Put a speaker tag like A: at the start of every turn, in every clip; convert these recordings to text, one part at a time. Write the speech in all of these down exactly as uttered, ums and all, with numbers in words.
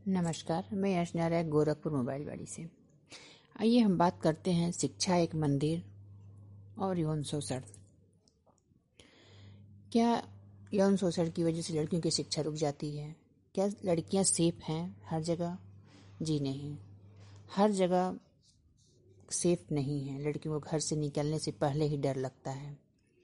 A: नमस्कार, मैं यश नारायण गोरखपुर मोबाइल वाड़ी से। आइए हम बात करते हैं शिक्षा एक मंदिर और यौन शोषण। क्या यौन शोषण की वजह से लड़कियों की शिक्षा रुक जाती है? क्या लड़कियां सेफ हैं हर जगह? जी नहीं, हर जगह सेफ नहीं है। लड़कियों को घर से निकलने से पहले ही डर लगता है।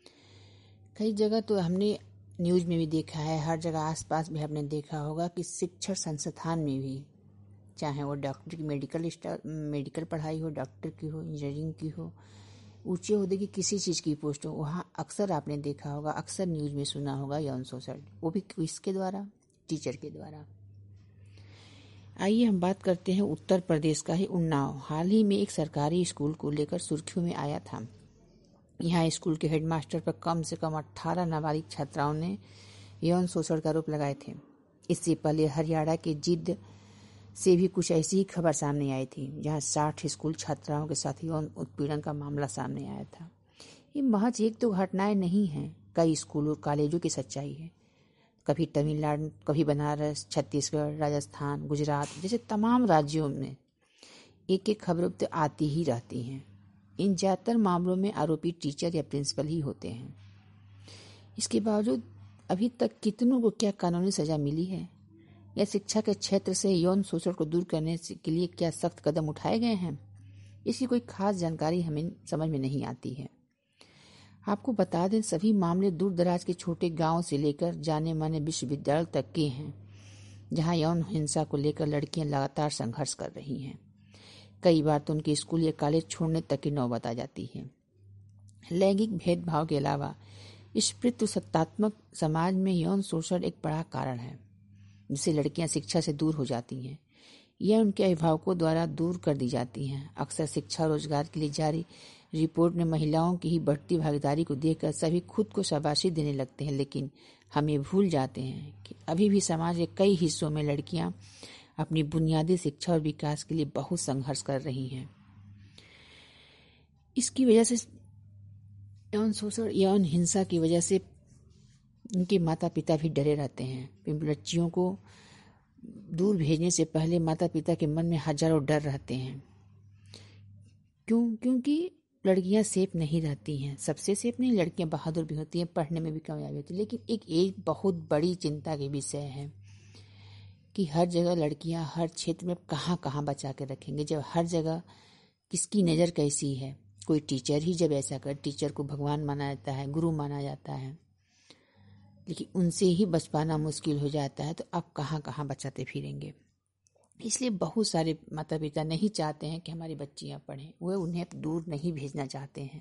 A: कई जगह तो हमने न्यूज़ में भी देखा है, हर जगह आसपास भी हमने देखा होगा कि शिक्षण संस्थान में भी, चाहे वो डॉक्टर की मेडिकल मेडिकल पढ़ाई हो, डॉक्टर की हो, इंजीनियरिंग की हो, ऊंचे ओहदे की किसी चीज़ की पोस्ट हो, वहाँ अक्सर आपने देखा होगा, अक्सर न्यूज़ में सुना होगा यौन शोषण, वो भी किसके द्वारा? टीचर के द्वारा। आइए हम बात करते हैं उत्तर प्रदेश का ही उन्नाव। हाल ही में एक सरकारी स्कूल को लेकर सुर्खियों में आया था। यहाँ स्कूल के हेडमास्टर पर कम से कम अठारह नाबालिग छात्राओं ने यौन शोषण का आरोप लगाए थे। इससे पहले हरियाणा के जिद्द से भी कुछ ऐसी ही खबर सामने आई थी, जहां साठ स्कूल छात्राओं के साथ यौन उत्पीड़न का मामला सामने आया था। ये महज एक तो घटनाएं नहीं हैं, कई स्कूलों कॉलेजों की सच्चाई है। कभी तमिलनाडु, कभी बनारस, छत्तीसगढ़, राजस्थान, गुजरात जैसे तमाम राज्यों में एक एक खबरें तो आती ही रहती हैं। इन ज्यादातर मामलों में आरोपी टीचर या प्रिंसिपल ही होते हैं। इसके बावजूद अभी तक कितनों को क्या कानूनी सजा मिली है, या शिक्षा के क्षेत्र से यौन शोषण को दूर करने के लिए क्या सख्त कदम उठाए गए हैं, इसकी कोई खास जानकारी हमें समझ में नहीं आती है। आपको बता दें, सभी मामले दूर दराज के छोटे गांव से लेकर जाने माने विश्वविद्यालय तक के हैं, जहां यौन हिंसा को लेकर लड़कियां लगातार संघर्ष कर रही हैं। कई बार तो उनके स्कूल या कॉलेज छोड़ने तक की नौबत आ जाती है। लैंगिक भेदभाव के अलावा इस पितृसत्तात्मक समाज में यौन शोषण एक बड़ा कारण है, जिससे लड़कियां शिक्षा से दूर हो जाती हैं या उनके अभिभावकों द्वारा दूर कर दी जाती हैं। अक्सर शिक्षा और रोजगार के लिए जारी रिपोर्ट में महिलाओं की ही बढ़ती भागीदारी को देखकर सभी खुद को शाबाशी देने लगते हैं, लेकिन हम ये भूल जाते हैं कि अभी भी समाज के कई हिस्सों में लड़कियां अपनी बुनियादी शिक्षा और विकास के लिए बहुत संघर्ष कर रही हैं। इसकी वजह से यौन शोषण, यौन हिंसा की वजह से उनके माता पिता भी डरे रहते हैं। बच्चियों को दूर भेजने से पहले माता पिता के मन में हजारों डर रहते हैं। क्यों? क्योंकि लड़कियां सेफ नहीं रहती हैं। सबसे सेफ नहीं, लड़कियां बहादुर भी होती हैं, पढ़ने में भी कामयाब होती हैं। लेकिन एक एक बहुत बड़ी चिंता के विषय है कि हर जगह लड़कियां हर क्षेत्र में कहाँ कहाँ बचा के रखेंगे, जब हर जगह किसकी नज़र कैसी है। कोई टीचर ही जब ऐसा कर, टीचर को भगवान माना जाता है, गुरु माना जाता है, लेकिन उनसे ही बच पाना मुश्किल हो जाता है, तो अब कहाँ कहाँ बचाते फिरेंगे। इसलिए बहुत सारे माता पिता नहीं चाहते हैं कि हमारी बच्चियां पढ़ें, वह उन्हें दूर नहीं भेजना चाहते हैं।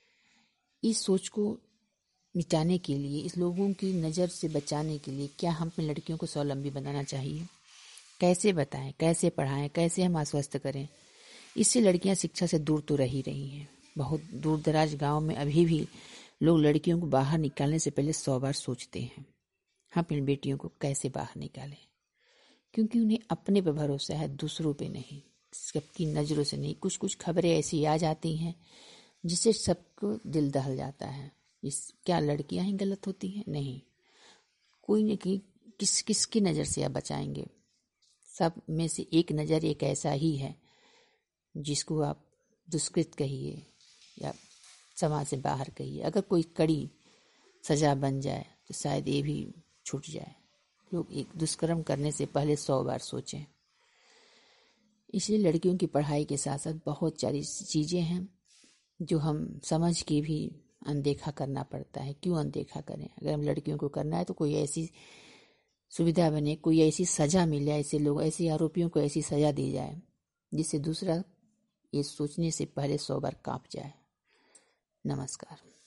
A: इस सोच को मिटाने के लिए, इस लोगों की नज़र से बचाने के लिए क्या हम अपनी लड़कियों को स्वावलंबी बनाना चाहिए? कैसे बताएं, कैसे पढ़ाएं, कैसे हम आश्वस्त करें? इससे लड़कियां शिक्षा से दूर तो रही रही हैं। बहुत दूर दराज गाँव में अभी भी लोग लड़कियों को बाहर निकालने से पहले सौ बार सोचते हैं, हम अपनी बेटियों को कैसे बाहर निकालें, क्योंकि उन्हें अपने पे भरोसा है, दूसरों पे नहीं, सबकी नज़रों से नहीं। कुछ कुछ खबरें ऐसी आ जाती हैं जिससे सबको दिल दहल जाता है। इस क्या लड़कियां ही गलत होती हैं? नहीं, कोई नहीं कि किस किसकी नज़र से आप बचाएंगे। सब में से एक नज़र एक ऐसा ही है जिसको आप दुष्कृत कहिए या समाज से बाहर कहिए। अगर कोई कड़ी सजा बन जाए तो शायद ये भी छूट जाए। लोग एक दुष्कर्म करने से पहले सौ बार सोचें। इसलिए लड़कियों की पढ़ाई के साथ साथ बहुत सारी चीज़ें हैं जो हम समझ के भी अनदेखा करना पड़ता है। क्यों अनदेखा करें? अगर हम लड़कियों को करना है तो कोई ऐसी सुविधा बने, कोई ऐसी सजा मिले, ऐसे लोग, ऐसे आरोपियों को ऐसी सजा दी जाए जिससे दूसरा ये सोचने से पहले सौ बार कांप जाए। नमस्कार।